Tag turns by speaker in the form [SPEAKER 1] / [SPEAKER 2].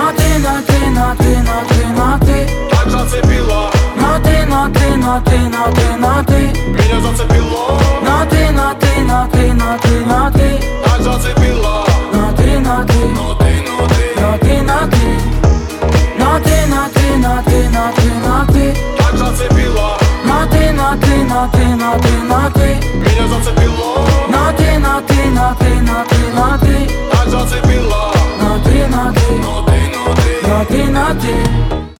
[SPEAKER 1] На ти, на ти, на ти, на ти, на ти.
[SPEAKER 2] Так зацепила.
[SPEAKER 1] На ти, на ти, на ти, на ти, на ти.
[SPEAKER 2] Меня зацепило.
[SPEAKER 1] На ти, на ти, на ти, на ти, на ти.
[SPEAKER 2] Так зацепила.
[SPEAKER 1] На ти, на ти.
[SPEAKER 2] Ну ты, ну ты.
[SPEAKER 1] На ти, на ти. На ти, на ти, на ти, на ти, на ти.
[SPEAKER 2] Так зацепила.
[SPEAKER 1] На ти, на ти, на ти, на ти, на ти.
[SPEAKER 2] Меня зацепило.
[SPEAKER 1] На ти, на ти, на ти, на ти, на ти.
[SPEAKER 2] Так зацепила.
[SPEAKER 1] На ти, на ти.
[SPEAKER 2] Ну ты, ну ты.
[SPEAKER 1] На ти, на ти.